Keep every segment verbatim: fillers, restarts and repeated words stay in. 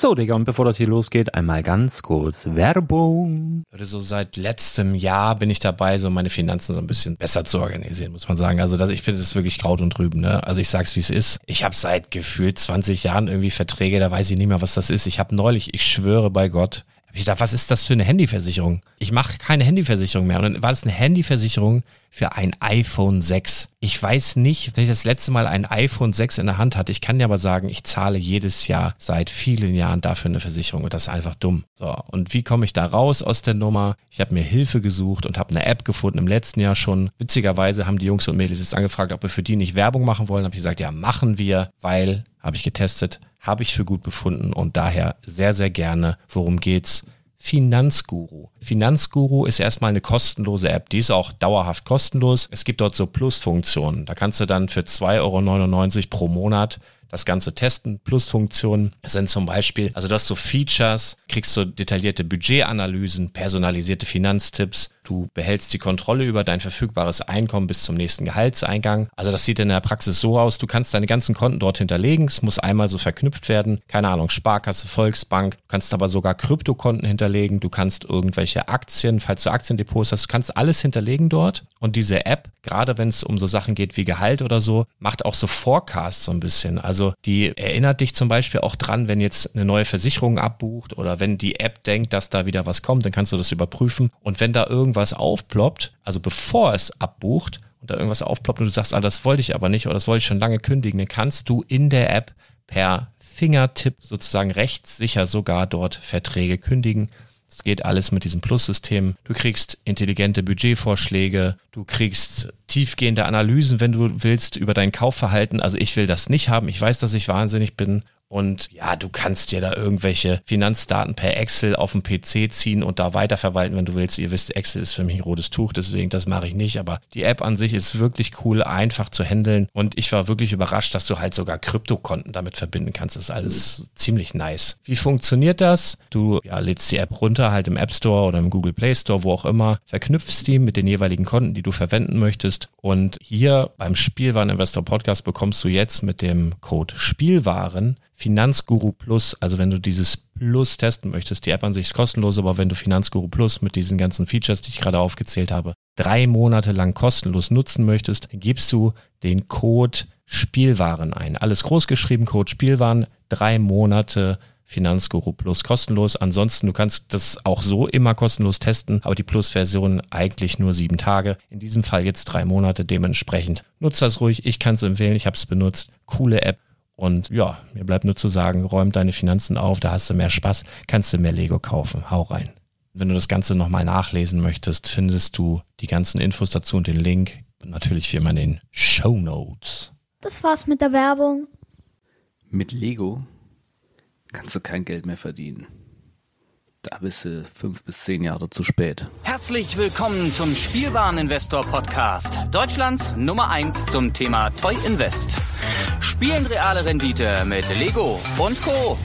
So, Digga, und bevor das hier losgeht, einmal ganz kurz Werbung. So seit letztem Jahr bin ich dabei, so meine Finanzen so ein bisschen besser zu organisieren, muss man sagen. Also das, ich finde, das ist wirklich Kraut und Rüben, ne? Also ich sag's, wie es ist. Ich habe seit gefühlt zwanzig Jahren irgendwie Verträge, da weiß ich nicht mehr, was das ist. Ich habe neulich, ich schwöre bei Gott, hab ich gedacht, was ist das für eine Handyversicherung? Ich mache keine Handyversicherung mehr. Und dann war das eine Handyversicherung für ein iPhone sechs. Ich weiß nicht, wenn ich das letzte Mal ein iPhone sechs in der Hand hatte. Ich kann dir aber sagen, ich zahle jedes Jahr seit vielen Jahren dafür eine Versicherung und das ist einfach dumm. So, und wie komme ich da raus aus der Nummer? Ich habe mir Hilfe gesucht und habe eine App gefunden im letzten Jahr schon. Witzigerweise haben die Jungs und Mädels jetzt angefragt, ob wir für die nicht Werbung machen wollen. Habe ich gesagt, ja, machen wir, weil, habe ich getestet, habe ich für gut befunden und daher sehr, sehr gerne. Worum geht's? Finanzguru. Finanzguru ist erstmal eine kostenlose App, die ist auch dauerhaft kostenlos. Es gibt dort so Plusfunktionen, da kannst du dann für zwei Euro neunundneunzig pro Monat das Ganze testen. Plusfunktionen sind zum Beispiel, also du hast so Features, kriegst so detaillierte Budgetanalysen, personalisierte Finanztipps, du behältst die Kontrolle über dein verfügbares Einkommen bis zum nächsten Gehaltseingang. Also das sieht in der Praxis so aus, du kannst deine ganzen Konten dort hinterlegen, es muss einmal so verknüpft werden, keine Ahnung, Sparkasse, Volksbank, du kannst aber sogar Kryptokonten hinterlegen, du kannst irgendwelche Aktien, falls du Aktiendepots hast, du kannst alles hinterlegen dort und diese App, gerade wenn es um so Sachen geht wie Gehalt oder so, macht auch so Forecasts so ein bisschen, also die erinnert dich zum Beispiel auch dran, wenn jetzt eine neue Versicherung abbucht oder wenn die App denkt, dass da wieder was kommt, dann kannst du das überprüfen und wenn da irgendwas aufploppt, also bevor es abbucht und da irgendwas aufploppt und du sagst, ah, das wollte ich aber nicht oder das wollte ich schon lange kündigen, dann kannst du in der App per Fingertipp sozusagen rechtssicher sogar dort Verträge kündigen. Das geht alles mit diesem Plus-System. Du kriegst intelligente Budgetvorschläge, du kriegst tiefgehende Analysen, wenn du willst, über dein Kaufverhalten. Also ich will das nicht haben. Ich weiß, dass ich wahnsinnig bin. Und ja, du kannst dir da irgendwelche Finanzdaten per Excel auf dem P C ziehen und da weiterverwalten, wenn du willst. Ihr wisst, Excel ist für mich ein rotes Tuch, deswegen das mache ich nicht. Aber die App an sich ist wirklich cool, einfach zu handeln. Und ich war wirklich überrascht, dass du halt sogar Kryptokonten damit verbinden kannst. Das ist alles mhm. ziemlich nice. Wie funktioniert das? Du ja, lädst die App runter, halt im App Store oder im Google Play Store, wo auch immer, verknüpfst die mit den jeweiligen Konten, die du verwenden möchtest. Und hier beim Spielwareninvestor Podcast bekommst du jetzt mit dem Code Spielwaren Finanzguru Plus, also wenn du dieses Plus testen möchtest, die App an sich ist kostenlos, aber wenn du Finanzguru Plus mit diesen ganzen Features, die ich gerade aufgezählt habe, drei Monate lang kostenlos nutzen möchtest, dann gibst du den Code Spielwaren ein. Alles groß geschrieben, Code Spielwaren, drei Monate Finanzguru Plus kostenlos. Ansonsten, du kannst das auch so immer kostenlos testen, aber die Plus-Version eigentlich nur sieben Tage. In diesem Fall jetzt drei Monate, dementsprechend nutzt das ruhig. Ich kann es empfehlen, ich habe es benutzt. Coole App. Und ja, mir bleibt nur zu sagen, räum deine Finanzen auf, da hast du mehr Spaß, kannst du mehr Lego kaufen. Hau rein. Wenn du das Ganze nochmal nachlesen möchtest, findest du die ganzen Infos dazu und den Link. Und natürlich wie immer in den Shownotes. Das war's mit der Werbung. Mit Lego kannst du kein Geld mehr verdienen. Da bist du fünf bis zehn Jahre zu spät. Herzlich willkommen zum Spielwareninvestor Podcast. Deutschlands Nummer eins zum Thema Toy Invest. Spielen reale Rendite mit Lego und Co.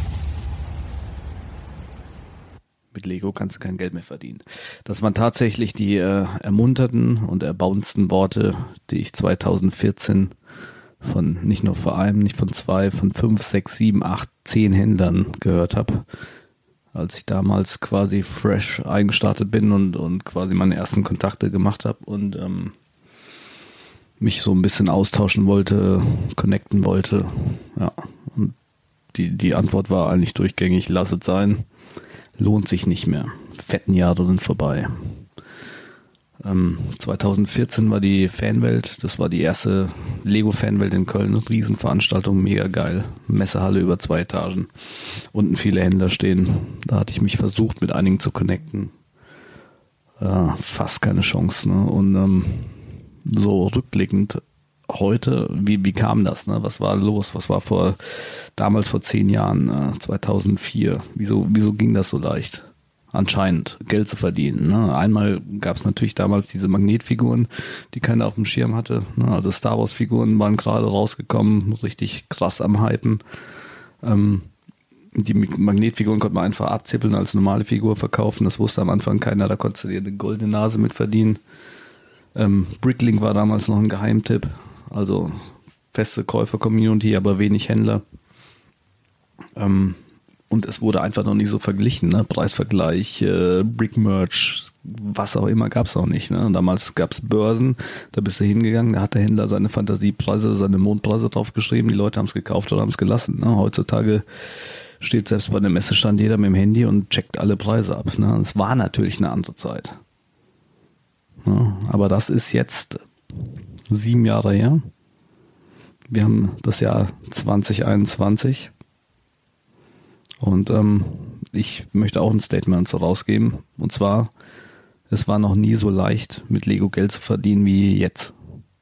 Mit Lego kannst du kein Geld mehr verdienen. Das waren tatsächlich die äh, ermunterten und erbauendsten Worte, die ich zweitausendvierzehn von nicht nur vor einem, nicht von zwei, von fünf, sechs, sieben, acht, zehn Händlern gehört habe. Als ich damals quasi fresh eingestartet bin und, und quasi meine ersten Kontakte gemacht habe und ähm, mich so ein bisschen austauschen wollte, connecten wollte. Ja, und die, die Antwort war eigentlich durchgängig, lass es sein, lohnt sich nicht mehr. Fetten Jahre sind vorbei. Ähm, zweitausendvierzehn war die Fanwelt, das war die erste Lego-Fanwelt in Köln, Riesenveranstaltung, mega geil, Messehalle über zwei Etagen, unten viele Händler stehen, da hatte ich mich versucht mit einigen zu connecten, äh, fast keine Chance, ne? Und ähm, so rückblickend heute, wie, wie kam das, ne? Was war los, was war vor damals vor zehn Jahren, äh, zweitausendvier, wieso, wieso ging das so leicht? Anscheinend Geld zu verdienen. Ne? Einmal gab es natürlich damals diese Magnetfiguren, die keiner auf dem Schirm hatte. Ne? Also Star Wars Figuren waren gerade rausgekommen, richtig krass am Hypen. Ähm, die Magnetfiguren konnte man einfach abzippeln, als normale Figur verkaufen. Das wusste am Anfang keiner, da konntest du dir eine goldene Nase mit verdienen. Ähm, Bricklink war damals noch ein Geheimtipp. Also feste Käufer-Community, aber wenig Händler. Ähm, und es wurde einfach noch nicht so verglichen, ne? Preisvergleich, äh, Brick-Merch, was auch immer gab es noch nicht. Ne? Damals gab es Börsen, da bist du hingegangen, da hat der Händler seine Fantasiepreise, seine Mondpreise draufgeschrieben, die Leute haben es gekauft oder haben es gelassen. Ne? Heutzutage steht selbst bei dem Messestand jeder mit dem Handy und checkt alle Preise ab. Ne? Und es war natürlich eine andere Zeit. Ne? Aber das ist jetzt sieben Jahre her. Wir haben das Jahr zwanzig einundzwanzig und ähm, ich möchte auch ein Statement rausgeben, und zwar: Es war noch nie so leicht, mit Lego Geld zu verdienen wie jetzt.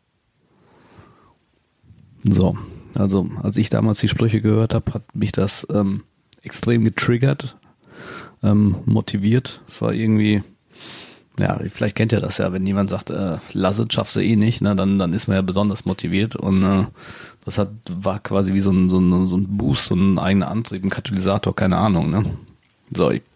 So, also als ich damals die Sprüche gehört habe, hat mich das ähm, extrem getriggert, ähm, motiviert. Es war irgendwie, ja, vielleicht kennt ihr das ja, wenn jemand sagt, äh, lass es, schaffst du eh nicht, ne, dann, dann ist man ja besonders motiviert, und äh, das hat, war quasi wie so ein, so, ein, so ein Boost, so ein eigener Antrieb, ein Katalysator, keine Ahnung. Ne? So, ich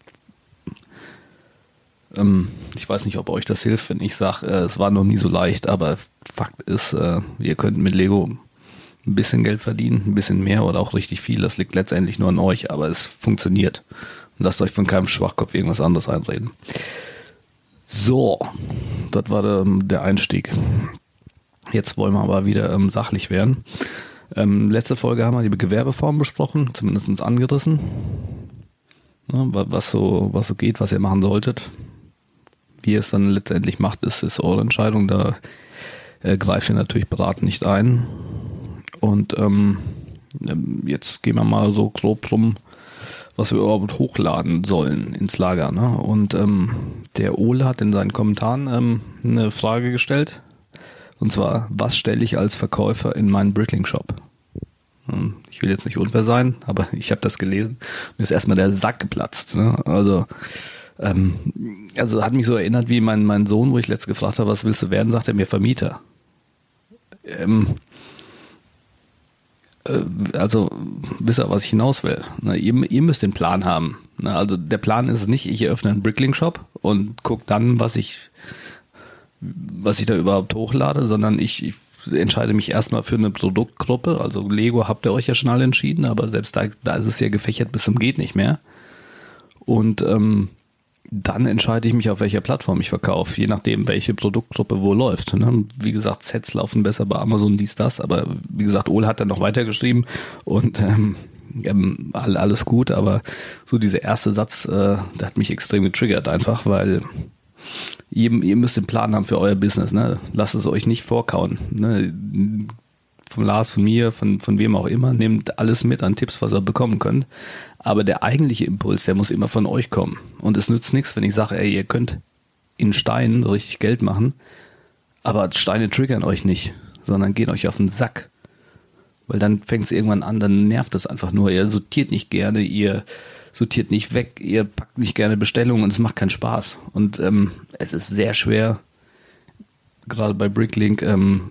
Ich weiß nicht, ob euch das hilft, wenn ich sage, äh, es war noch nie so leicht, aber Fakt ist, äh, ihr könnt mit Lego ein bisschen Geld verdienen, ein bisschen mehr oder auch richtig viel. Das liegt letztendlich nur an euch, aber es funktioniert. Und lasst euch von keinem Schwachkopf irgendwas anderes einreden. So, das war der, der Einstieg. Jetzt wollen wir aber wieder ähm, sachlich werden. Ähm, letzte Folge haben wir die Gewerbeform besprochen, zumindest angerissen. Ja, was so, was so geht, was ihr machen solltet. Wie ihr es dann letztendlich macht, ist, ist eure Entscheidung. Da äh, greift ihr natürlich beraten nicht ein. Und ähm, jetzt gehen wir mal so grob rum, was wir überhaupt hochladen sollen ins Lager. Ne? Und ähm, der Ole hat in seinen Kommentaren ähm, eine Frage gestellt. Und zwar: Was stelle ich als Verkäufer in meinen Brickling-Shop? Ich will jetzt nicht unfair sein, aber ich habe das gelesen. Mir ist erstmal der Sack geplatzt. Ne? Also Ähm, also hat mich so erinnert wie mein, mein Sohn, wo ich letztens gefragt habe, was willst du werden, sagt er mir Vermieter. Ähm, äh, also wisst ihr, was ich hinaus will. Ne, ihr, ihr müsst den Plan haben. Ne, also der Plan ist es nicht, ich eröffne einen Brickling-Shop und gucke dann, was ich, was ich da überhaupt hochlade, sondern ich, ich entscheide mich erstmal für eine Produktgruppe. Also Lego habt ihr euch ja schon alle entschieden, aber selbst da, da ist es ja gefächert bis zum geht nicht mehr. Und ähm, dann entscheide ich mich, auf welcher Plattform ich verkaufe, je nachdem, welche Produktgruppe wo läuft. Ne? Wie gesagt, Sets laufen besser bei Amazon, dies, das, aber wie gesagt, Ole hat dann noch weitergeschrieben und ähm, ähm, alles gut, aber so dieser erste Satz, äh, der hat mich extrem getriggert einfach, weil ihr, ihr müsst den Plan haben für euer Business. Ne? Lasst es euch nicht vorkauen. Ne? Von Lars, von mir, von, von wem auch immer, nehmt alles mit an Tipps, was ihr bekommen könnt. Aber der eigentliche Impuls, der muss immer von euch kommen. Und es nützt nichts, wenn ich sage, ey, ihr könnt in Steinen richtig Geld machen, aber Steine triggern euch nicht, sondern gehen euch auf den Sack. Weil dann fängt es irgendwann an, dann nervt es einfach nur. Ihr sortiert nicht gerne, ihr sortiert nicht weg, ihr packt nicht gerne Bestellungen und es macht keinen Spaß. Und ähm, es ist sehr schwer, gerade bei Bricklink, ähm,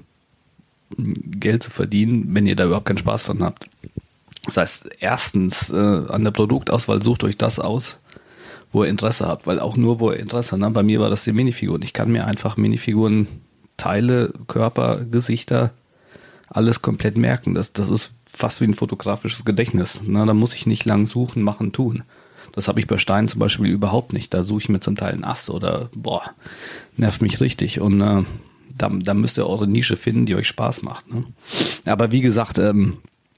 Geld zu verdienen, wenn ihr da überhaupt keinen Spaß dran habt. Das heißt, erstens, äh, an der Produktauswahl sucht euch das aus, wo ihr Interesse habt, weil auch nur, wo ihr Interesse habt, ne? Bei mir war das die Minifiguren. Ich kann mir einfach Minifiguren, Teile, Körper, Gesichter, alles komplett merken. Das, das ist fast wie ein fotografisches Gedächtnis. Ne? Da muss ich nicht lang suchen, machen, tun. Das habe ich bei Steinen zum Beispiel überhaupt nicht. Da suche ich mir zum Teil einen Ast oder, boah, nervt mich richtig. Und äh, da, da müsst ihr eure Nische finden, die euch Spaß macht. Ne? Aber wie gesagt, ähm,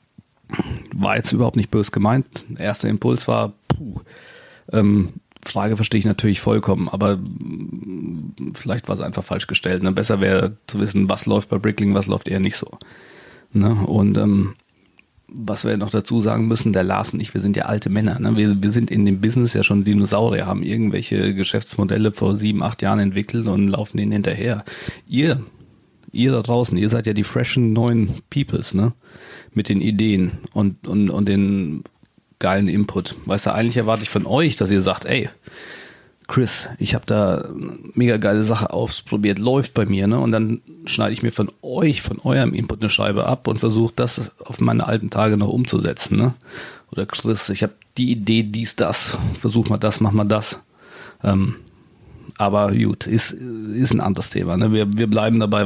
war jetzt überhaupt nicht böse gemeint. Der erste Impuls war, puh, ähm, Frage verstehe ich natürlich vollkommen, aber vielleicht war es einfach falsch gestellt. Ne? Besser wäre zu wissen, was läuft bei Brickling, was läuft eher nicht so. Ne? Und ähm, was wir noch dazu sagen müssen, der Lars und ich, wir sind ja alte Männer. Ne? Wir, wir sind in dem Business ja schon Dinosaurier, haben irgendwelche Geschäftsmodelle vor sieben, acht Jahren entwickelt und laufen denen hinterher. Ihr, ihr da draußen, ihr seid ja die freshen neuen Peoples, ne? Mit den Ideen und, und, und den geilen Input. Weißt du, eigentlich erwarte ich von euch, dass ihr sagt, ey, Chris, ich habe da eine mega geile Sache ausprobiert, läuft bei mir, ne? Und dann schneide ich mir von euch, von eurem Input eine Scheibe ab und versuche das auf meine alten Tage noch umzusetzen, ne? Oder Chris, ich habe die Idee, dies, das, versuch mal das, mach mal das. Ähm, aber gut, ist, ist ein anderes Thema, ne? Wir, wir bleiben dabei, was läuft bei Brickling, was läuft nicht gut. Also generell, wir haben ja letztes Mal schon festgestellt, ähm,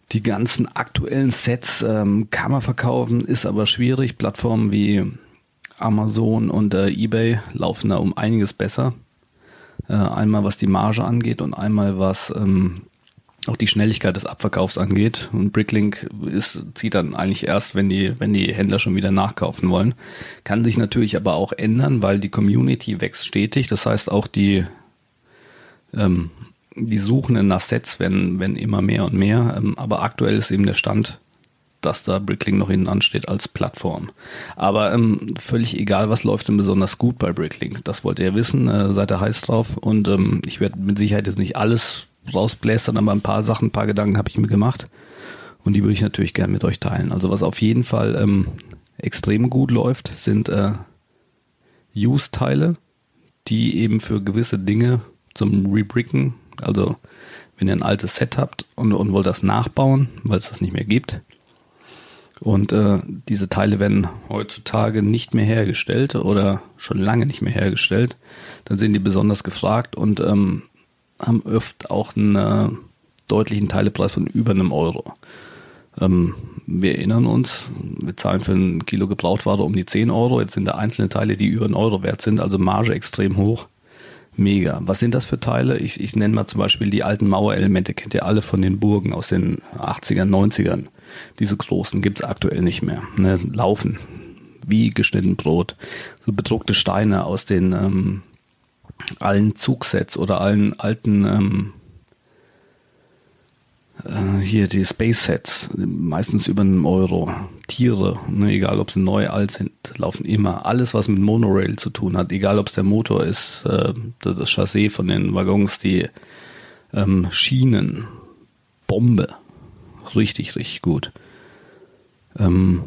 Die ganzen aktuellen Sets ähm, kann man verkaufen, ist aber schwierig. Plattformen wie Amazon und äh, eBay laufen da um einiges besser. Äh, einmal was die Marge angeht und einmal was ähm, auch die Schnelligkeit des Abverkaufs angeht. Und Bricklink ist, zieht dann eigentlich erst, wenn die, wenn die Händler schon wieder nachkaufen wollen. Kann sich natürlich aber auch ändern, weil die Community wächst stetig. Das heißt auch die ähm, die Suchenden nach Sets werden, werden immer mehr und mehr, ähm, aber aktuell ist eben der Stand, dass da Bricklink noch hinten ansteht als Plattform. Aber ähm, völlig egal, was läuft denn besonders gut bei Bricklink. Das wollt ihr wissen, äh, seid ihr heiß drauf und ähm, ich werde mit Sicherheit jetzt nicht alles rausblästern, aber ein paar Sachen, ein paar Gedanken habe ich mir gemacht und die würde ich natürlich gerne mit euch teilen. Also was auf jeden Fall ähm, extrem gut läuft, sind äh, Use-Teile, die eben für gewisse Dinge zum Rebricken, also wenn ihr ein altes Set habt und, und wollt das nachbauen, weil es das nicht mehr gibt. Und äh, diese Teile werden heutzutage nicht mehr hergestellt oder schon lange nicht mehr hergestellt. Dann sind die besonders gefragt und ähm, haben oft auch einen äh, deutlichen Teilepreis von über einem Euro. Ähm, wir erinnern uns, wir zahlen für ein Kilo Gebrauchtware um die zehn Euro. Jetzt sind da einzelne Teile, die über einen Euro wert sind, also Marge extrem hoch. Mega. Was sind das für Teile? Ich, ich nenne mal zum Beispiel die alten Mauerelemente. Kennt ihr alle von den Burgen aus den achtzigern, neunzigern? Diese großen gibt es aktuell nicht mehr. Ne? Laufen wie geschnitten Brot. So bedruckte Steine aus den ähm, allen Zugsets oder allen alten ähm, äh, hier die Space Sets, meistens über einen Euro. Tiere, ne, egal ob sie neu, alt sind, laufen immer. Alles, was mit Monorail zu tun hat, egal ob es der Motor ist, äh, das, das Chassis von den Waggons, die ähm, Schienen, Bombe. Richtig, richtig gut. Ähm,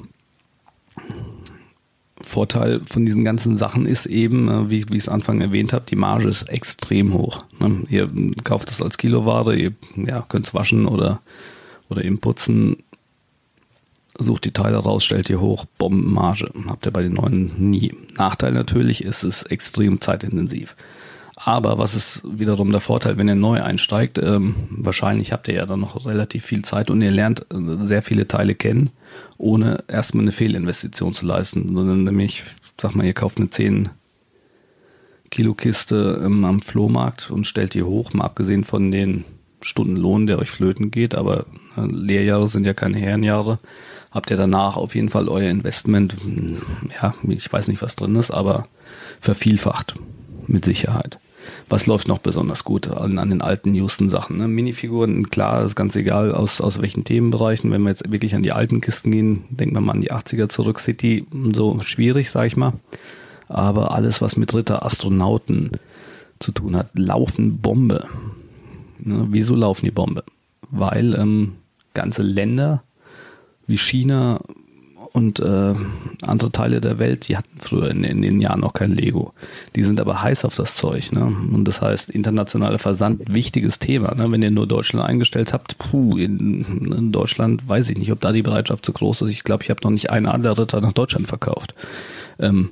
Vorteil von diesen ganzen Sachen ist eben, äh, wie, wie ich es Anfang erwähnt habe, die Marge ist extrem hoch. Ne? Ihr kauft es als Kiloware, ihr ja, könnt es waschen oder, oder eben putzen. Sucht die Teile raus, stellt ihr hoch, Bombenmarge. Habt ihr bei den neuen nie. Nachteil natürlich ist es extrem zeitintensiv. Aber was ist wiederum der Vorteil, wenn ihr neu einsteigt? Ähm, wahrscheinlich habt ihr ja dann noch relativ viel Zeit und ihr lernt äh, sehr viele Teile kennen, ohne erstmal eine Fehlinvestition zu leisten. Sondern nämlich, sag mal, ihr kauft eine zehn Kilo Kiste ähm, am Flohmarkt und stellt die hoch, mal abgesehen von den Stundenlohn, der euch flöten geht, aber äh, Lehrjahre sind ja keine Herrenjahre. Habt ihr danach auf jeden Fall euer Investment, ja, ich weiß nicht, was drin ist, aber vervielfacht mit Sicherheit. Was läuft noch besonders gut an, an den alten Houston-Sachen? Ne? Minifiguren, klar, ist ganz egal, aus, aus welchen Themenbereichen. Wenn wir jetzt wirklich an die alten Kisten gehen, denken wir mal an die achtziger zurück, City, so schwierig, sag ich mal. Aber alles, was mit Ritter, Astronauten zu tun hat, laufen Bombe. Ne? Wieso laufen die Bombe? Weil ähm, ganze Länder wie China und äh, andere Teile der Welt, die hatten früher in, in den Jahren noch kein Lego. Die sind aber heiß auf das Zeug. Ne? Und das heißt, internationaler Versand, wichtiges Thema. Ne? Wenn ihr nur Deutschland eingestellt habt, puh, in, in Deutschland weiß ich nicht, ob da die Bereitschaft so groß ist. Ich glaube, ich habe noch nicht einen Adlerritter nach Deutschland verkauft. Ähm,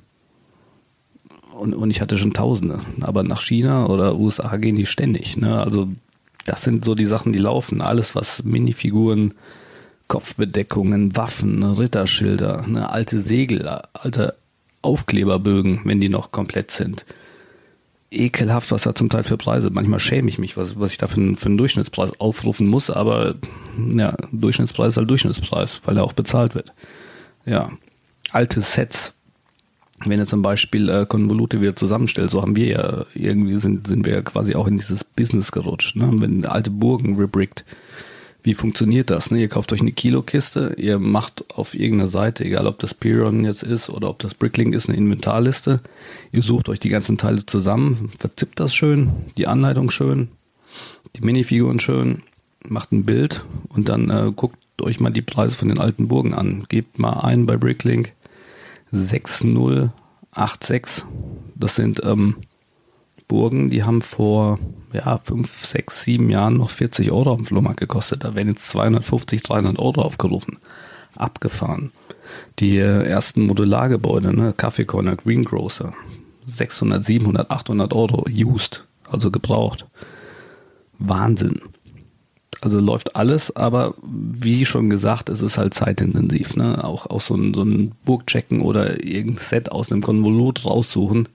und, und ich hatte schon Tausende. Aber nach China oder U S A gehen die ständig. Ne? Also das sind so die Sachen, die laufen. Alles, was Minifiguren, Kopfbedeckungen, Waffen, Ritterschilder, eine alte Segel, alte Aufkleberbögen, wenn die noch komplett sind. Ekelhaft, was da zum Teil für Preise. Manchmal schäme ich mich, was, was ich da für, für einen Durchschnittspreis aufrufen muss, aber ja, Durchschnittspreis ist halt Durchschnittspreis, weil er auch bezahlt wird. Ja, alte Sets. Wenn ihr zum Beispiel äh, Konvolute wieder zusammenstellt, so haben wir ja, irgendwie sind, sind wir ja quasi auch in dieses Business gerutscht. Ne? Wenn alte Burgen rebrickt, wie funktioniert das? Ne? Ihr kauft euch eine Kilokiste, ihr macht auf irgendeiner Seite, egal ob das Piron jetzt ist oder ob das Bricklink ist, eine Inventarliste. Ihr sucht euch die ganzen Teile zusammen, verzippt das schön, die Anleitung schön, die Minifiguren schön, macht ein Bild und dann äh, guckt euch mal die Preise von den alten Burgen an. Gebt mal ein bei Bricklink sechs null acht sechs. Das sind ähm, Burgen, die haben vor ja, fünf, sechs, sieben Jahren noch vierzig Euro auf dem Flohmarkt gekostet. Da werden jetzt zweihundertfünfzig, dreihundert Euro aufgerufen. Abgefahren. Die äh, ersten Modulargebäude, ne, Kaffee Corner, Greengrocer, sechshundert, siebenhundert, achthundert Euro used, also gebraucht. Wahnsinn. Also läuft alles, aber wie schon gesagt, es ist halt zeitintensiv. Ne? Auch, auch so ein, so ein Burgchecken oder irgendein Set aus einem Konvolut raussuchen.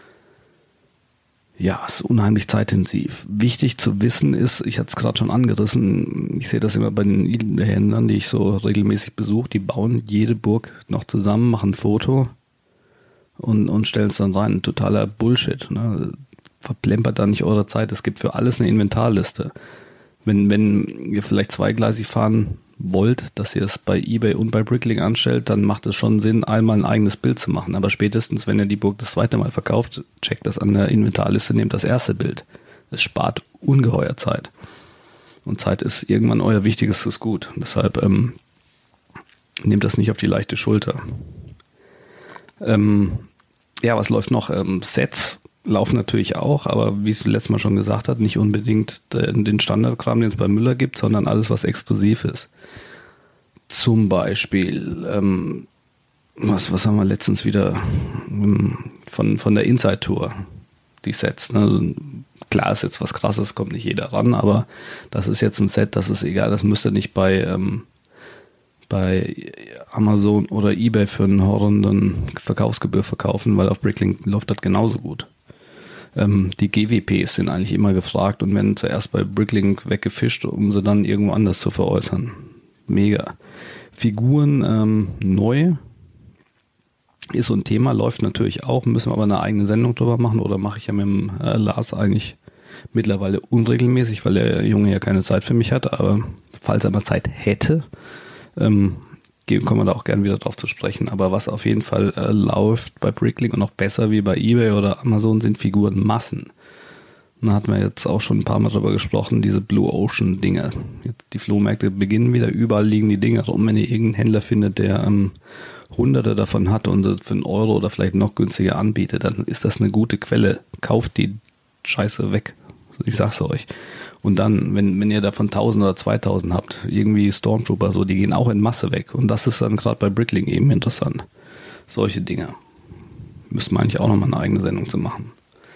Ja, ist unheimlich zeitintensiv. Wichtig zu wissen ist, ich hatte es gerade schon angerissen, ich sehe das immer bei den Händlern, die ich so regelmäßig besuche, die bauen jede Burg noch zusammen, machen ein Foto und, und stellen es dann rein. Totaler Bullshit. Ne? Verplempert da nicht eure Zeit. Es gibt für alles eine Inventarliste. Wenn, wenn ihr vielleicht zweigleisig fahren wollt, dass ihr es bei eBay und bei Bricklink anstellt, dann macht es schon Sinn, einmal ein eigenes Bild zu machen. Aber spätestens, wenn ihr die Burg das zweite Mal verkauft, checkt das an der Inventarliste, nehmt das erste Bild. Es spart ungeheuer Zeit. Und Zeit ist irgendwann euer wichtigstes Gut. Deshalb ähm, nehmt das nicht auf die leichte Schulter. Ähm, ja, was läuft noch? Ähm, Sets laufen natürlich auch, aber wie es letztes Mal schon gesagt hat, nicht unbedingt den Standardkram, den es bei Müller gibt, sondern alles, was exklusiv ist. Zum Beispiel, ähm, was, was haben wir letztens wieder ähm, von, von der Inside Tour, die Sets. Ne? Also, klar ist jetzt was Krasses, kommt nicht jeder ran, aber das ist jetzt ein Set, das ist egal, das müsst ihr nicht bei, ähm, bei Amazon oder eBay für einen horrenden Verkaufsgebühr verkaufen, weil auf Bricklink läuft das genauso gut. Ähm, die G W Ps sind eigentlich immer gefragt und werden zuerst bei Bricklink weggefischt, um sie dann irgendwo anders zu veräußern. Mega. Figuren ähm, neu ist so ein Thema, läuft natürlich auch, müssen wir aber eine eigene Sendung drüber machen oder mache ich ja mit dem äh, Lars eigentlich mittlerweile unregelmäßig, weil der Junge ja keine Zeit für mich hat, aber falls er mal Zeit hätte, ähm, kommen wir da auch gerne wieder drauf zu sprechen. Aber was auf jeden Fall äh, läuft bei Bricklink und noch besser wie bei eBay oder Amazon sind Figurenmassen. Da hatten wir jetzt auch schon ein paar Mal drüber gesprochen, diese Blue Ocean Dinger. Jetzt die Flohmärkte beginnen wieder, überall liegen die Dinger rum. Wenn ihr irgendeinen Händler findet, der ähm, hunderte davon hat und für einen Euro oder vielleicht noch günstiger anbietet, dann ist das eine gute Quelle. Kauft die Scheiße weg. Ich sag's euch. Und dann, wenn, wenn ihr davon tausend oder zweitausend habt, irgendwie Stormtrooper, so, die gehen auch in Masse weg. Und das ist dann gerade bei Bricklink eben interessant. Solche Dinge. Müssten wir eigentlich auch nochmal eine eigene Sendung zu machen.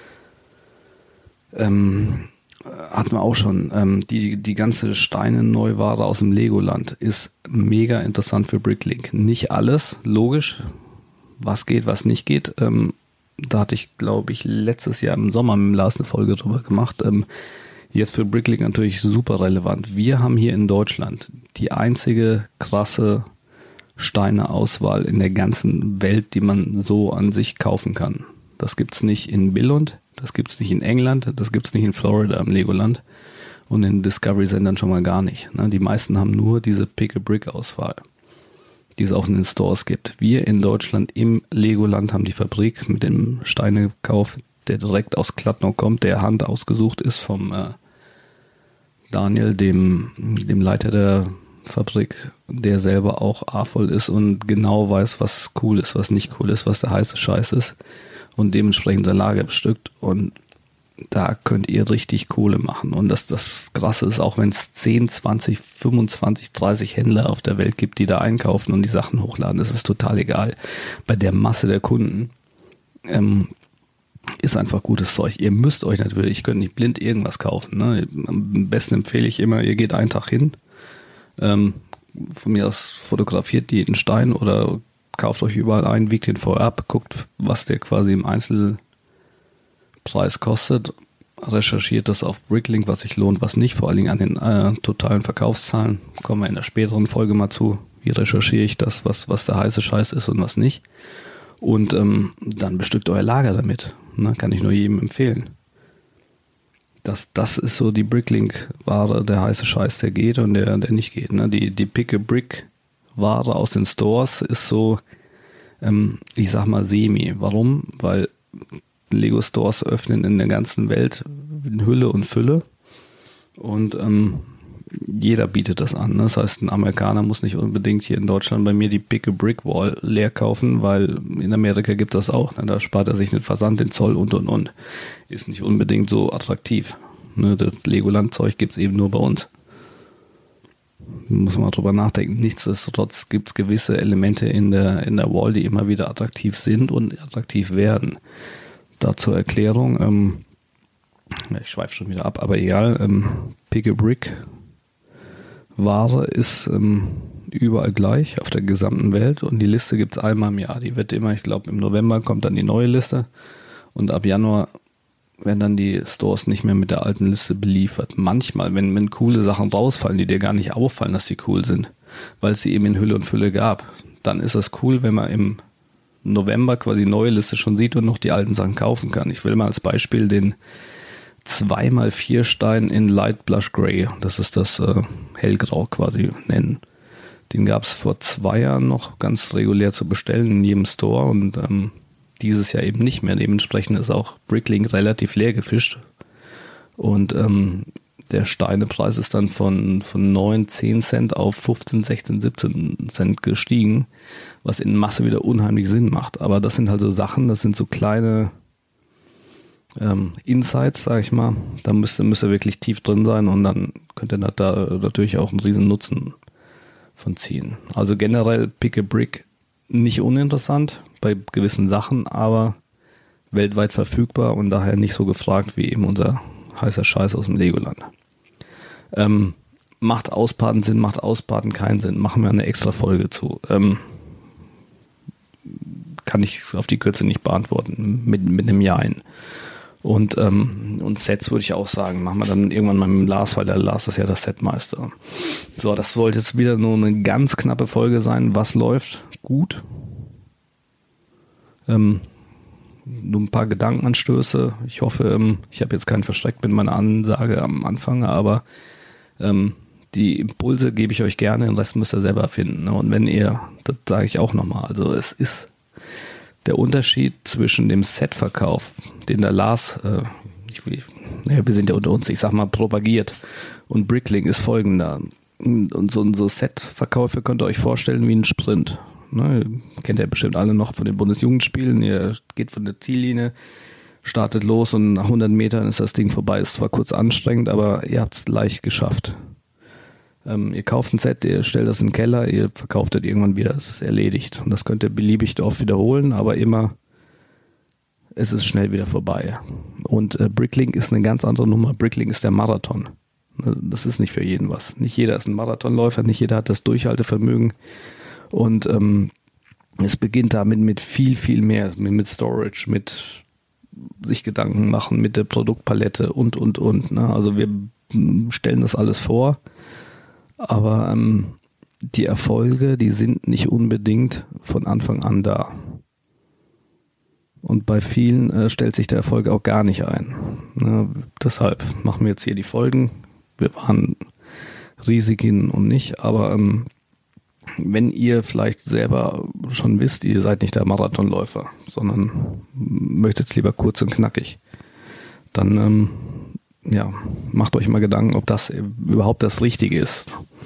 Ähm, hatten wir auch schon. Ähm, die, die ganze Steine-Neuware aus dem Legoland ist mega interessant für Bricklink. Nicht alles, logisch. Was geht, was nicht geht. Ähm, da hatte ich, glaube ich, letztes Jahr im Sommer mit dem Lars eine Folge drüber gemacht. Ähm, Jetzt für Bricklink natürlich super relevant. Wir haben hier in Deutschland die einzige krasse Steine-Auswahl in der ganzen Welt, die man so an sich kaufen kann. Das gibt's nicht in Billund, das gibt's nicht in England, das gibt's nicht in Florida im Legoland und in Discovery-Sendern schon mal gar nicht. Die meisten haben nur diese Pick-a-Brick-Auswahl, die es auch in den Stores gibt. Wir in Deutschland im Legoland haben die Fabrik mit dem Steinekauf, der direkt aus Kladno kommt, der Hand ausgesucht ist vom äh, Daniel, dem, dem Leiter der Fabrik, der selber auch A-voll ist und genau weiß, was cool ist, was nicht cool ist, was der heiße Scheiß ist und dementsprechend sein Lager bestückt und da könnt ihr richtig Kohle machen und das, das Krasse ist, auch wenn es zehn, zwanzig, fünfundzwanzig, dreißig Händler auf der Welt gibt, die da einkaufen und die Sachen hochladen, das ist total egal. Bei der Masse der Kunden ähm, ist einfach gutes Zeug. Ihr müsst euch natürlich, ich könnt nicht blind irgendwas kaufen. Ne? Am besten empfehle ich immer, ihr geht einen Tag hin, ähm, von mir aus fotografiert jeden Stein oder kauft euch überall ein, wiegt den vorher ab, guckt, was der quasi im Einzelpreis kostet, recherchiert das auf Bricklink, was sich lohnt, was nicht, vor allen Dingen an den äh, totalen Verkaufszahlen. Kommen wir in der späteren Folge mal zu, wie recherchiere ich das, was, was der heiße Scheiß ist und was nicht. Und ähm, dann bestückt euer Lager damit. Ne? Kann ich nur jedem empfehlen. Das, das ist so die Bricklink-Ware, der heiße Scheiß, der geht und der, der nicht geht. Ne? Die, die Pick-a-Brick-Ware aus den Stores ist so, ähm, ich sag mal semi. Warum? Weil Lego-Stores öffnen in der ganzen Welt in Hülle und Fülle und ähm, jeder bietet das an. Das heißt, ein Amerikaner muss nicht unbedingt hier in Deutschland bei mir die Pick-a-Brick-Wall leer kaufen, weil in Amerika gibt das auch. Da spart er sich den Versand, den Zoll und und und. Ist nicht unbedingt so attraktiv. Das Legoland-Zeug gibt es eben nur bei uns. Muss man drüber nachdenken. Nichtsdestotrotz gibt es gewisse Elemente in der, in der Wall, die immer wieder attraktiv sind und attraktiv werden. Da zur Erklärung, ähm, ich schweife schon wieder ab, aber egal, ähm, Pick-a-Brick Ware ist ähm, überall gleich auf der gesamten Welt und die Liste gibt es einmal im Jahr. Die wird immer, ich glaube im November kommt dann die neue Liste und ab Januar werden dann die Stores nicht mehr mit der alten Liste beliefert. Manchmal, wenn, wenn coole Sachen rausfallen, die dir gar nicht auffallen, dass sie cool sind, weil es sie eben in Hülle und Fülle gab, dann ist das cool, wenn man im November quasi neue Liste schon sieht und noch die alten Sachen kaufen kann. Ich will mal als Beispiel den zwei mal vier Stein in Light Blush Grey, das ist das äh, Hellgrau quasi nennen. Den gab es vor zwei Jahren noch ganz regulär zu bestellen in jedem Store und ähm, dieses Jahr eben nicht mehr. Dementsprechend ist auch Bricklink relativ leer gefischt und ähm, der Steinepreis ist dann von, von neun, zehn Cent auf fünfzehn, sechzehn, siebzehn Cent gestiegen, was in Masse wieder unheimlich Sinn macht. Aber das sind halt so Sachen, das sind so kleine ähm, Insights, sag ich mal. Da müsst ihr, müsst ihr wirklich tief drin sein und dann könnt ihr da natürlich auch einen riesen Nutzen von ziehen. Also generell Pick a Brick nicht uninteressant bei gewissen Sachen, aber weltweit verfügbar und daher nicht so gefragt wie eben unser heißer Scheiß aus dem Legoland. Ähm, macht Auspaden Sinn, macht Auspaden keinen Sinn. Machen wir eine extra Folge zu. Ähm, kann ich auf die Kürze nicht beantworten. Mit, mit einem Jein. Und, ähm, und Sets würde ich auch sagen, machen wir dann irgendwann mal mit dem Lars, weil der Lars ist ja der Setmeister. So, das sollte jetzt wieder nur eine ganz knappe Folge sein. Was läuft gut? Ähm, nur ein paar Gedankenanstöße. Ich hoffe, ähm, ich habe jetzt keinen verschreckt mit meiner Ansage am Anfang, aber ähm, die Impulse gebe ich euch gerne, den Rest müsst ihr selber finden. Ne? Und wenn ihr, das sage ich auch nochmal, also es ist der Unterschied zwischen dem Setverkauf, den der Lars, äh, ich, ich, naja, wir sind ja unter uns, ich sag mal, propagiert, und Bricklink ist folgender. Und so, so Setverkäufe könnt ihr euch vorstellen wie ein Sprint. Ne? Kennt ihr bestimmt alle noch von den Bundesjugendspielen. Ihr geht von der Ziellinie, startet los und nach hundert Metern ist das Ding vorbei. Ist zwar kurz anstrengend, aber ihr habt es leicht geschafft. Ähm, ihr kauft ein Set, ihr stellt das in den Keller, ihr verkauft das irgendwann wieder, es ist erledigt. Und das könnt ihr beliebig oft wiederholen, aber immer, es ist schnell wieder vorbei. Und äh, Bricklink ist eine ganz andere Nummer. Bricklink ist der Marathon. Das ist nicht für jeden was. Nicht jeder ist ein Marathonläufer, nicht jeder hat das Durchhaltevermögen. Und ähm, es beginnt damit mit viel, viel mehr, mit, mit Storage, mit sich Gedanken machen, mit der Produktpalette und, und, und. Ne? Also wir stellen das alles vor, aber ähm, die Erfolge, die sind nicht unbedingt von Anfang an da. Und bei vielen äh, stellt sich der Erfolg auch gar nicht ein. Ne? Deshalb machen wir jetzt hier die Folgen. Wir waren Risiken und nicht, aber ähm, wenn ihr vielleicht selber schon wisst, ihr seid nicht der Marathonläufer, sondern möchtet es lieber kurz und knackig, dann ähm, ja, macht euch mal Gedanken, ob das überhaupt das Richtige ist.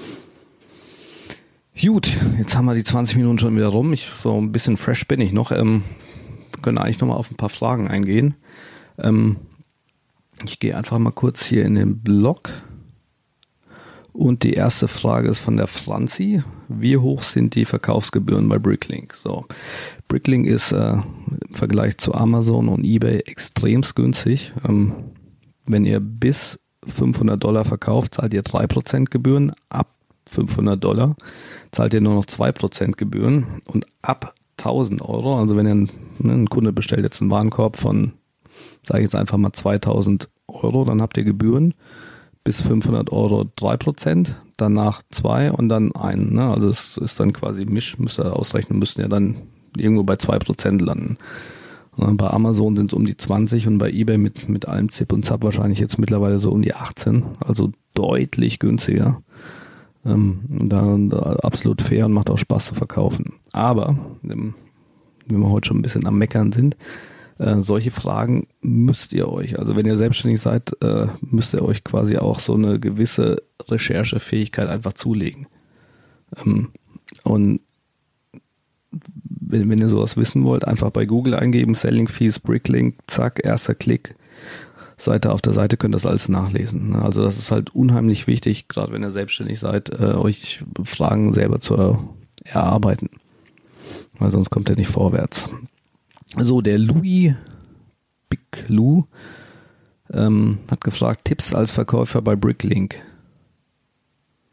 Gut, jetzt haben wir die zwanzig Minuten schon wieder rum. Ich, so ein bisschen fresh bin ich noch. Ähm, wir können eigentlich noch mal auf ein paar Fragen eingehen. Ähm, ich gehe einfach mal kurz hier in den Blog. Und die erste Frage ist von der Franzi. Wie hoch sind die Verkaufsgebühren bei Bricklink? So, Bricklink ist äh, im Vergleich zu Amazon und eBay extremst günstig. Ähm, wenn ihr bis fünfhundert Dollar verkauft, zahlt ihr drei Prozent Gebühren. Ab fünfhundert Dollar zahlt ihr nur noch zwei Prozent Gebühren. Und ab tausend Euro, also wenn ihr ein, ne, ein Kunde bestellt jetzt einen Warenkorb von, sage ich jetzt einfach mal zweitausend Euro, dann habt ihr Gebühren. Bis fünfhundert Euro drei Prozent, danach zwei und dann ein. Ne? Also es ist dann quasi Misch, müsst ihr ausrechnen, müssten ja dann irgendwo bei zwei Prozent landen. Und bei Amazon sind es um die zwanzig und bei eBay mit, mit allem Zip und Zap wahrscheinlich jetzt mittlerweile so um die achtzehn. Also deutlich günstiger. Ähm, und da, da absolut fair und macht auch Spaß zu verkaufen. Aber, wenn wir heute schon ein bisschen am Meckern sind, Äh, solche Fragen müsst ihr euch, also wenn ihr selbstständig seid, äh, müsst ihr euch quasi auch so eine gewisse Recherchefähigkeit einfach zulegen. Ähm, und wenn, wenn ihr sowas wissen wollt, einfach bei Google eingeben, Selling Fees, Bricklink, zack, erster Klick, Seite auf der Seite, könnt ihr das alles nachlesen. Also das ist halt unheimlich wichtig, gerade wenn ihr selbstständig seid, äh, euch Fragen selber zu erarbeiten. Weil sonst kommt ihr nicht vorwärts. So, der Louis, Big Lou, ähm, hat gefragt, Tipps als Verkäufer bei Bricklink.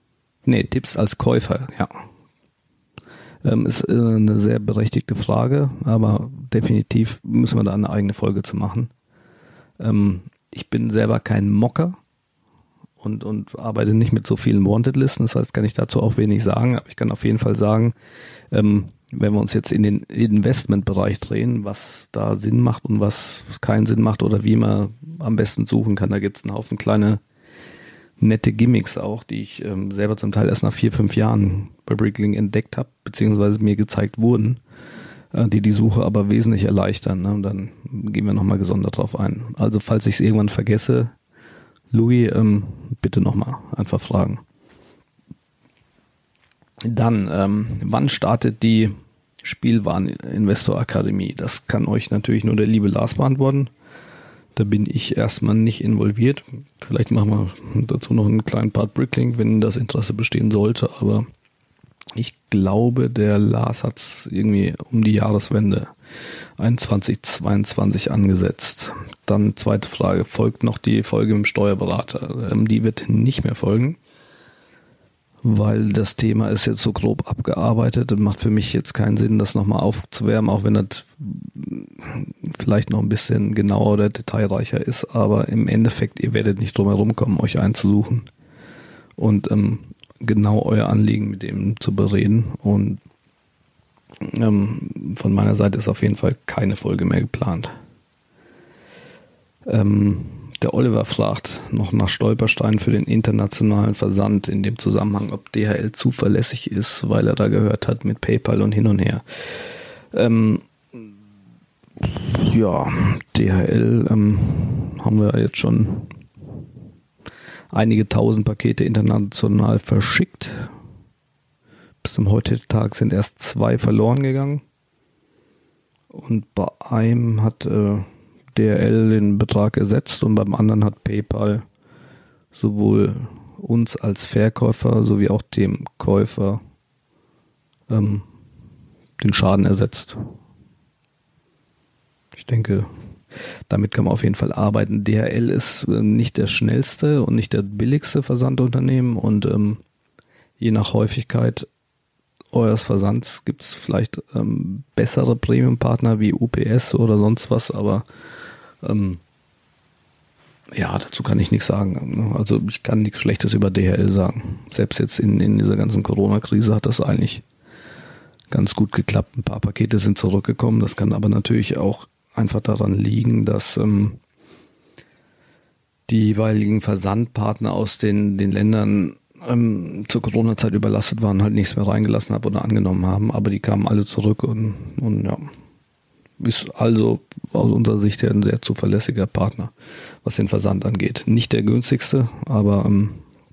Nee, Tipps als Käufer, ja. Ähm, ist äh, eine sehr berechtigte Frage, aber definitiv müssen wir da eine eigene Folge zu machen. Ähm, ich bin selber kein Mocker und, und arbeite nicht mit so vielen Wanted-Listen, das heißt, kann ich dazu auch wenig sagen, aber ich kann auf jeden Fall sagen, ähm, wenn wir uns jetzt in den Investmentbereich drehen, was da Sinn macht und was keinen Sinn macht oder wie man am besten suchen kann, da gibt es einen Haufen kleine nette Gimmicks auch, die ich ähm, selber zum Teil erst nach vier, fünf Jahren bei Brickling entdeckt habe, beziehungsweise mir gezeigt wurden, äh, die die Suche aber wesentlich erleichtern. Ne? Und dann gehen wir nochmal gesondert drauf ein. Also falls ich es irgendwann vergesse, Louis, ähm, bitte nochmal einfach fragen. Dann, ähm, wann startet die Spielwareninvestor Akademie? Das kann euch natürlich nur der liebe Lars beantworten. Da bin ich erstmal nicht involviert. Vielleicht machen wir dazu noch einen kleinen Part Bricklink, wenn das Interesse bestehen sollte. Aber ich glaube, der Lars hat es irgendwie um die Jahreswende einundzwanzig, zweiundzwanzig angesetzt. Dann zweite Frage, folgt noch die Folge mit dem Steuerberater? Ähm, die wird nicht mehr folgen, weil das Thema ist jetzt so grob abgearbeitet und macht für mich jetzt keinen Sinn, das nochmal aufzuwärmen, auch wenn das vielleicht noch ein bisschen genauer oder detailreicher ist, aber im Endeffekt, ihr werdet nicht drum herum kommen, euch einzusuchen und ähm, genau euer Anliegen mit dem zu bereden und ähm, von meiner Seite ist auf jeden Fall keine Folge mehr geplant. Ähm, Der Oliver fragt noch nach Stolpersteinen für den internationalen Versand in dem Zusammenhang, ob D H L zuverlässig ist, weil er da gehört hat mit PayPal und hin und her. Ähm, ja, D H L ähm, haben wir jetzt schon einige tausend Pakete international verschickt. Bis zum heutigen Tag sind erst zwei verloren gegangen. Und bei einem hat äh, D H L den Betrag ersetzt und beim anderen hat PayPal sowohl uns als Verkäufer sowie auch dem Käufer ähm, den Schaden ersetzt. Ich denke, damit kann man auf jeden Fall arbeiten. D H L ist äh, nicht der schnellste und nicht der billigste Versandunternehmen und ähm, je nach Häufigkeit eures Versands gibt es vielleicht ähm, bessere Premium-Partner wie U P S oder sonst was, aber ähm, ja, dazu kann ich nichts sagen. Also ich kann nichts Schlechtes über D H L sagen. Selbst jetzt in, in dieser ganzen Corona-Krise hat das eigentlich ganz gut geklappt. Ein paar Pakete sind zurückgekommen. Das kann aber natürlich auch einfach daran liegen, dass ähm, die jeweiligen Versandpartner aus den, den Ländern ähm, zur Corona-Zeit überlastet waren, halt nichts mehr reingelassen haben oder angenommen haben. Aber die kamen alle zurück und, und ja, ist also aus unserer Sicht her ein sehr zuverlässiger Partner, was den Versand angeht. Nicht der günstigste, aber ähm,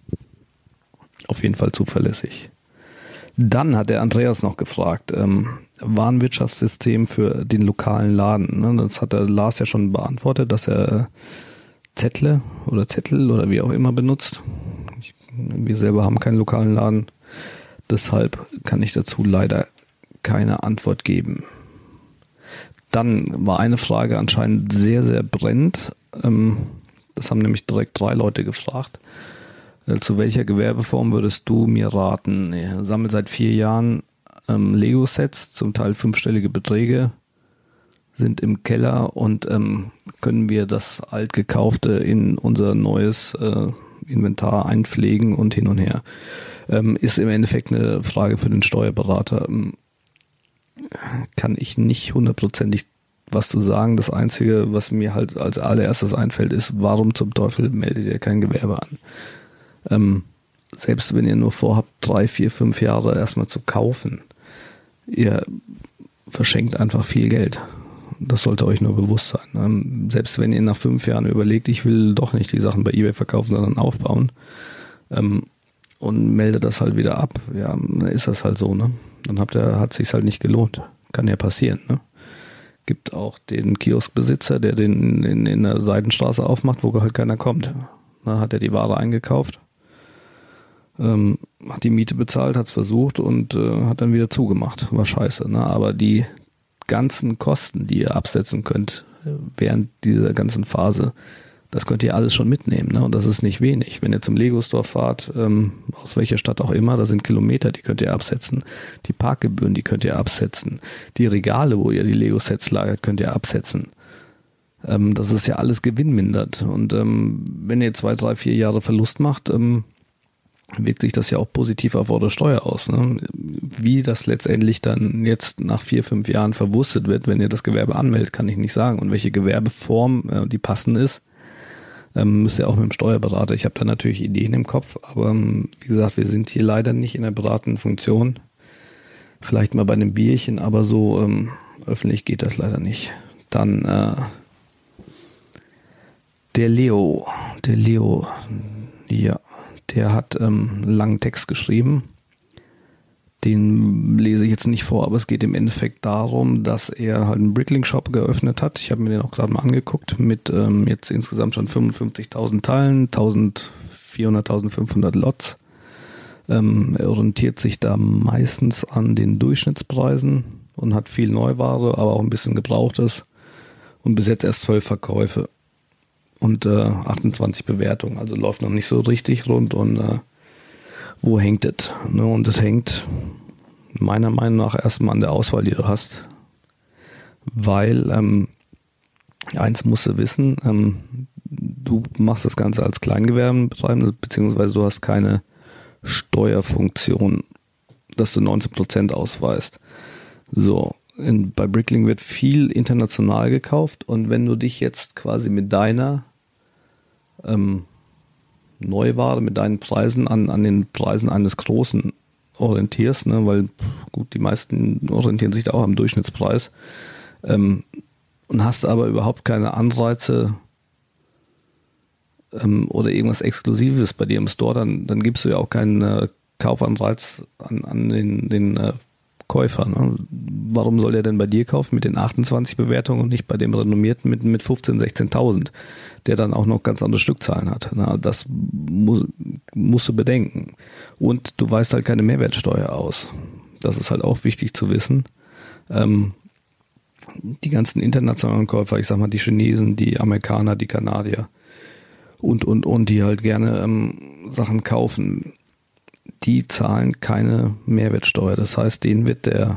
auf jeden Fall zuverlässig. Dann hat der Andreas noch gefragt, ähm, Warenwirtschaftssystem für den lokalen Laden. Ne? Das hat der Lars ja schon beantwortet, dass er Zettle oder Zettel oder wie auch immer benutzt. Ich, wir selber haben keinen lokalen Laden, deshalb kann ich dazu leider keine Antwort geben. Dann war eine Frage anscheinend sehr, sehr brennend. Ähm, das haben nämlich direkt drei Leute gefragt. Zu welcher Gewerbeform würdest du mir raten? Ich sammle seit vier Jahren ähm, Lego-Sets, zum Teil fünfstellige Beträge, sind im Keller und ähm, können wir das altgekaufte in unser neues äh, Inventar einpflegen und hin und her. Ähm, ist im Endeffekt eine Frage für den Steuerberater. Ähm, kann ich nicht hundertprozentig was zu sagen. Das Einzige, was mir halt als allererstes einfällt, ist, warum zum Teufel meldet ihr kein Gewerbe an? Ähm, selbst wenn ihr nur vorhabt, drei, vier, fünf Jahre erstmal zu kaufen, ihr verschenkt einfach viel Geld. Das sollte euch nur bewusst sein. Ähm, selbst wenn ihr nach fünf Jahren überlegt, ich will doch nicht die Sachen bei eBay verkaufen, sondern aufbauen ähm, und meldet das halt wieder ab, ja, dann ist das halt so, ne? Dann habt ihr, hat es sich halt nicht gelohnt. Kann ja passieren, ne? Gibt auch den Kioskbesitzer, der den in, in der Seitenstraße aufmacht, wo halt keiner kommt. Da hat er die Ware eingekauft, ähm, hat die Miete bezahlt, hat es versucht und äh, hat dann wieder zugemacht. War scheiße, ne? Aber die ganzen Kosten, die ihr absetzen könnt während dieser ganzen Phase, Das könnt ihr alles schon mitnehmen, ne? Und das ist nicht wenig. Wenn ihr zum Lego-Store fahrt, ähm, aus welcher Stadt auch immer, da sind Kilometer, die könnt ihr absetzen. Die Parkgebühren, die könnt ihr absetzen. Die Regale, wo ihr die Lego-Sets lagert, könnt ihr absetzen. Ähm, das ist ja alles gewinnmindert. Und ähm, wenn ihr zwei, drei, vier Jahre Verlust macht, ähm, wirkt sich das ja auch positiv auf eure Steuer aus. Ne? Wie das letztendlich dann jetzt nach vier, fünf Jahren verwurstet wird, wenn ihr das Gewerbe anmeldet, kann ich nicht sagen. Und welche Gewerbeform äh, die passend ist, ähm, müsst ihr auch mit dem Steuerberater. Ich habe da natürlich Ideen im Kopf, aber ähm, wie gesagt, wir sind hier leider nicht in der beratenden Funktion. Vielleicht mal bei einem Bierchen, aber so ähm, öffentlich geht das leider nicht. Dann äh, der Leo, der Leo, ja, der hat ähm, einen langen Text geschrieben. Den lese ich jetzt nicht vor, aber es geht im Endeffekt darum, dass er halt einen Bricklink-Shop geöffnet hat. Ich habe mir den auch gerade mal angeguckt, mit ähm, jetzt insgesamt schon fünfundfünfzigtausend Teilen, eintausendvierhundert, eintausendfünfhundert Lots. Ähm, er orientiert sich da meistens an den Durchschnittspreisen und hat viel Neuware, aber auch ein bisschen Gebrauchtes. Und bis jetzt erst zwölf Verkäufe und äh, achtundzwanzig Bewertungen. Also läuft noch nicht so richtig rund und äh, wo hängt es? Ne? Und es hängt meiner Meinung nach erstmal an der Auswahl, die du hast. Weil ähm, eins musst du wissen, ähm, du machst das Ganze als Kleingewerbebetreiber, beziehungsweise du hast keine Steuerfunktion, dass du neunzehn Prozent ausweist. So, in, bei Bricklink wird viel international gekauft und wenn du dich jetzt quasi mit deiner ähm, Neuware, mit deinen Preisen an, an den Preisen eines Großen orientierst, ne, weil gut, die meisten orientieren sich da auch am Durchschnittspreis, ähm, und hast aber überhaupt keine Anreize ähm, oder irgendwas Exklusives bei dir im Store, dann, dann gibst du ja auch keinen äh, Kaufanreiz an, an den, den äh, Käufer. Ne? Warum soll der denn bei dir kaufen mit den achtundzwanzig Bewertungen und nicht bei dem renommierten mit, mit fünfzehntausend, sechzehntausend, der dann auch noch ganz andere Stückzahlen hat? Ne? Das mu- musst du bedenken. Und du weist halt keine Mehrwertsteuer aus. Das ist halt auch wichtig zu wissen. Ähm, die ganzen internationalen Käufer, ich sag mal die Chinesen, die Amerikaner, die Kanadier und, und, und, die halt gerne ähm, Sachen kaufen, die zahlen keine Mehrwertsteuer. Das heißt, denen wird der,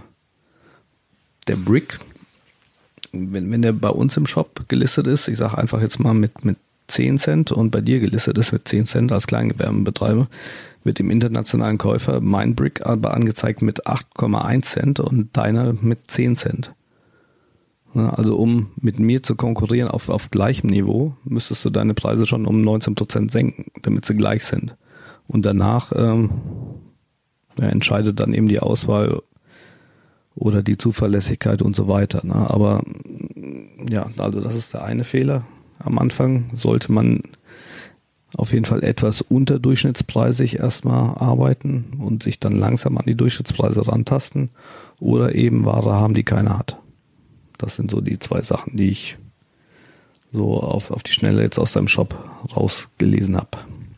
der Brick, wenn, wenn der bei uns im Shop gelistet ist, ich sage einfach jetzt mal mit, mit zehn Cent und bei dir gelistet ist mit zehn Cent als Kleingewerbebetreiber, wird dem internationalen Käufer mein Brick aber angezeigt mit acht Komma eins Cent und deiner mit zehn Cent. Also um mit mir zu konkurrieren auf, auf gleichem Niveau, müsstest du deine Preise schon um neunzehn Prozent senken, damit sie gleich sind. Und danach ähm, ja, entscheidet dann eben die Auswahl oder die Zuverlässigkeit und so weiter. Ne? Aber ja, also das ist der eine Fehler. Am Anfang sollte man auf jeden Fall etwas unterdurchschnittspreisig erstmal arbeiten und sich dann langsam an die Durchschnittspreise rantasten oder eben Ware haben, die keiner hat. Das sind so die zwei Sachen, die ich so auf, auf die Schnelle jetzt aus deinem Shop rausgelesen habe.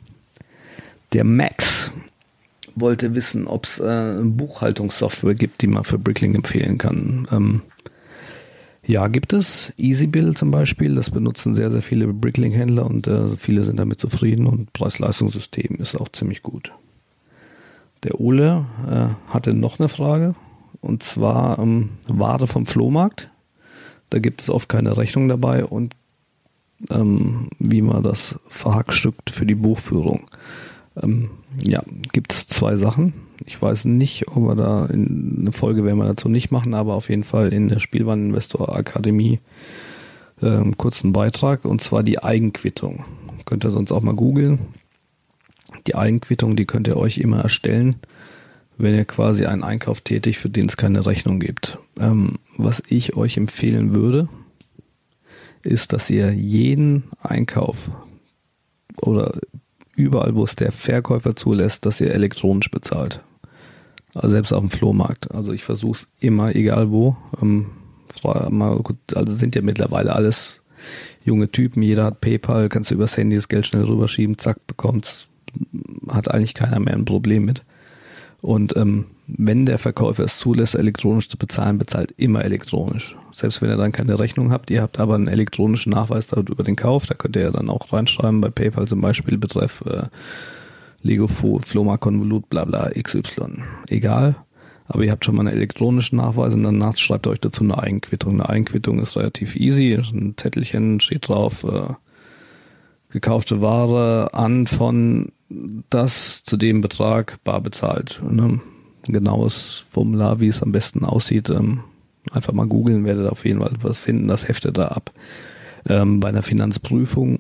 Der Max wollte wissen, ob es äh, eine Buchhaltungssoftware gibt, die man für Bricklink empfehlen kann. Ähm, ja, gibt es. EasyBill zum Beispiel, das benutzen sehr, sehr viele Bricklink-Händler und äh, viele sind damit zufrieden und Preis-Leistungssystem ist auch ziemlich gut. Der Ole äh, hatte noch eine Frage und zwar ähm, Ware vom Flohmarkt. Da gibt es oft keine Rechnung dabei und ähm, wie man das verhackstückt für die Buchführung. Ähm, ja, gibt es zwei Sachen. Ich weiß nicht, ob wir da in eine Folge werden wir dazu nicht machen, aber auf jeden Fall in der Spielwareninvestor Akademie äh, einen kurzen Beitrag und zwar die Eigenquittung. Könnt ihr sonst auch mal googeln. Die Eigenquittung, die könnt ihr euch immer erstellen, wenn ihr quasi einen Einkauf tätigt, für den es keine Rechnung gibt. Ähm, was ich euch empfehlen würde, ist, dass ihr jeden Einkauf oder überall, wo es der Verkäufer zulässt, dass ihr elektronisch bezahlt. Also selbst auf dem Flohmarkt. Also ich versuche es immer, egal wo. Ähm, also sind ja mittlerweile alles junge Typen. Jeder hat PayPal, kannst du übers Handy das Geld schnell rüberschieben, zack, bekommt's. Hat eigentlich keiner mehr ein Problem mit. Und ähm, wenn der Verkäufer es zulässt, elektronisch zu bezahlen, bezahlt immer elektronisch. Selbst wenn ihr dann keine Rechnung habt, ihr habt aber einen elektronischen Nachweis über den Kauf, da könnt ihr ja dann auch reinschreiben, bei PayPal zum Beispiel, Betreff äh, Lego Flohmarkt-Konvolut, bla bla, X Y. Egal, aber ihr habt schon mal einen elektronischen Nachweis und danach schreibt ihr euch dazu eine Eigenquittung. Eine Eigenquittung ist relativ easy, ein Zettelchen steht drauf, äh, gekaufte Ware an von das zu dem Betrag bar bezahlt. Ne? Ein genaues Formular, wie es am besten aussieht, ähm, einfach mal googeln, werdet auf jeden Fall was finden, das heftet da ab. Ähm, bei einer Finanzprüfung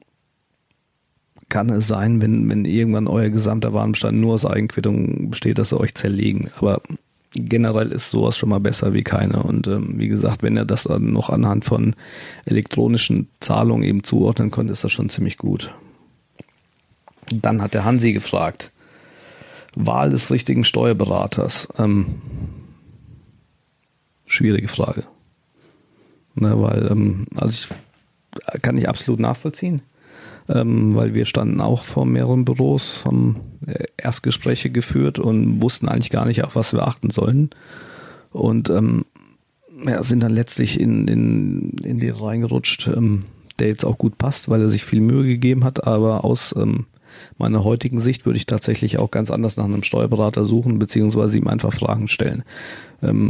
kann es sein, wenn, wenn irgendwann euer gesamter Warenbestand nur aus Eigenquittung besteht, dass sie euch zerlegen. Aber generell ist sowas schon mal besser wie keine. Und ähm, wie gesagt, wenn ihr das dann noch anhand von elektronischen Zahlungen eben zuordnen könnt, ist das schon ziemlich gut. Dann hat der Hansi gefragt, Wahl des richtigen Steuerberaters. Ähm, schwierige Frage. Ne, weil, ähm, also ich kann ich absolut nachvollziehen. Ähm, weil wir standen auch vor mehreren Büros, haben Erstgespräche geführt und wussten eigentlich gar nicht, auf was wir achten sollen. Und ähm, ja, sind dann letztlich in, in, in die reingerutscht, ähm, der jetzt auch gut passt, weil er sich viel Mühe gegeben hat. Aber aus ähm, meiner heutigen Sicht würde ich tatsächlich auch ganz anders nach einem Steuerberater suchen, beziehungsweise ihm einfach Fragen stellen. Ähm,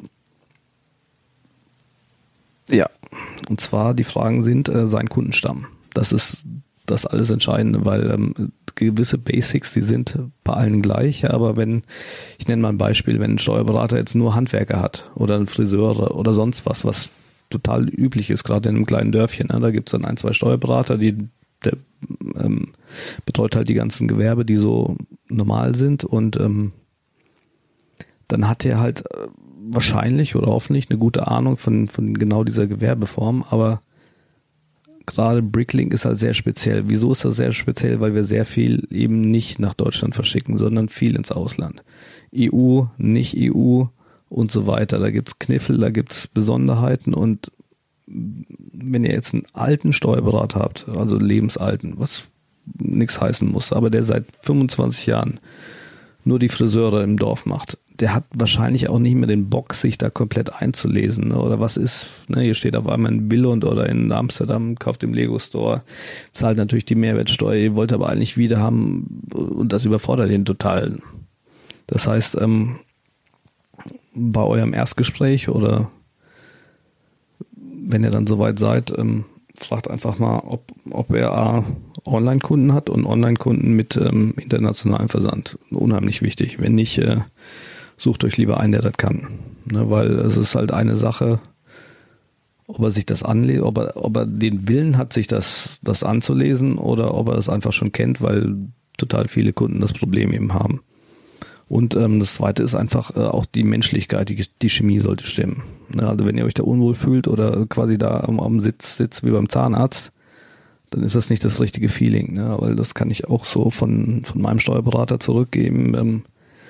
ja, und zwar die Fragen sind äh, sein Kundenstamm. Das ist das alles Entscheidende, weil ähm, gewisse Basics, die sind bei allen gleich, aber wenn, ich nenne mal ein Beispiel, wenn ein Steuerberater jetzt nur Handwerker hat oder ein Friseur oder sonst was, was total üblich ist, gerade in einem kleinen Dörfchen, ne, da gibt es dann ein, zwei Steuerberater, die der ähm, betreut halt die ganzen Gewerbe, die so normal sind und ähm, dann hat er halt äh, wahrscheinlich oder hoffentlich eine gute Ahnung von, von genau dieser Gewerbeform, aber gerade Bricklink ist halt sehr speziell. Wieso ist das sehr speziell? Weil wir sehr viel eben nicht nach Deutschland verschicken, sondern viel ins Ausland. E U, nicht E U und so weiter. Da gibt's Kniffel, da gibt's Besonderheiten und wenn ihr jetzt einen alten Steuerberater habt, also lebensalten, was nichts heißen muss, aber der seit fünfundzwanzig Jahren nur die Friseure im Dorf macht, der hat wahrscheinlich auch nicht mehr den Bock, sich da komplett einzulesen. Ne? Oder was ist, ne? Hier steht auf einmal in Billund oder in Amsterdam, kauft im Lego Store, zahlt natürlich die Mehrwertsteuer, ihr wollt aber eigentlich wieder haben und das überfordert ihn total. Das heißt, ähm, bei eurem Erstgespräch oder wenn ihr dann soweit seid, ähm, fragt einfach mal, ob, ob er A, Online-Kunden hat und Online-Kunden mit ähm, internationalem Versand. Unheimlich wichtig. Wenn nicht, äh, sucht euch lieber einen, der das kann. Ne, weil es ist halt eine Sache, ob er sich das anlesen, ob er, ob er den Willen hat, sich das, das anzulesen oder ob er es einfach schon kennt, weil total viele Kunden das Problem eben haben. Und ähm, das Zweite ist einfach äh, auch die Menschlichkeit, die, die Chemie sollte stimmen. Ne, also wenn ihr euch da unwohl fühlt oder quasi da am, am Sitz sitzt wie beim Zahnarzt, dann ist das nicht das richtige Feeling. Ne, weil das kann ich auch so von, von meinem Steuerberater zurückgeben. Ähm,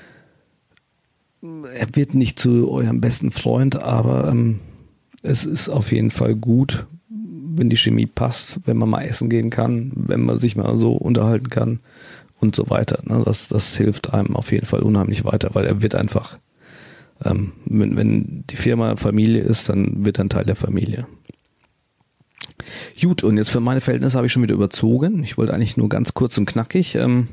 er wird nicht zu eurem besten Freund, aber ähm, es ist auf jeden Fall gut, wenn die Chemie passt, wenn man mal essen gehen kann, wenn man sich mal so unterhalten kann und so weiter. Ne? Das, das hilft einem auf jeden Fall unheimlich weiter, weil er wird einfach, ähm, wenn, wenn die Firma Familie ist, dann wird er ein Teil der Familie. Gut, und jetzt für meine Verhältnisse habe ich schon wieder überzogen. Ich wollte eigentlich nur ganz kurz und knackig. Ähm,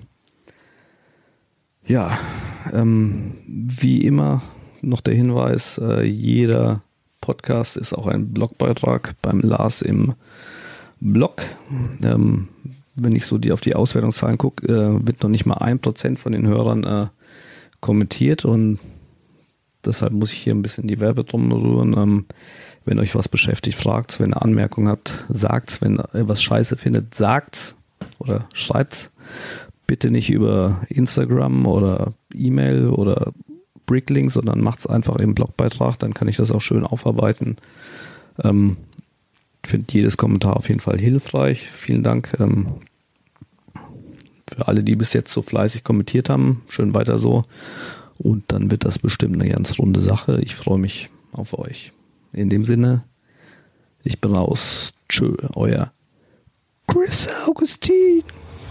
ja, ähm, wie immer noch der Hinweis, äh, jeder Podcast ist auch ein Blogbeitrag beim Lars im Blog. Ähm, wenn ich so die auf die Auswertungszahlen gucke, äh, wird noch nicht mal ein Prozent von den Hörern äh, kommentiert und deshalb muss ich hier ein bisschen die Werbetrommel rühren. Ähm, wenn euch was beschäftigt, fragt's. Wenn ihr Anmerkungen habt, sagt's. Wenn ihr was scheiße findet, sagt's oder schreibt's. Bitte nicht über Instagram oder E-Mail oder Bricklink, sondern macht's einfach im Blogbeitrag, dann kann ich das auch schön aufarbeiten. Ähm, ich finde jedes Kommentar auf jeden Fall hilfreich. Vielen Dank ähm, für alle, die bis jetzt so fleißig kommentiert haben. Schön weiter so. Und dann wird das bestimmt eine ganz runde Sache. Ich freue mich auf euch. In dem Sinne, ich bin raus. Tschö, euer Chris Augustin.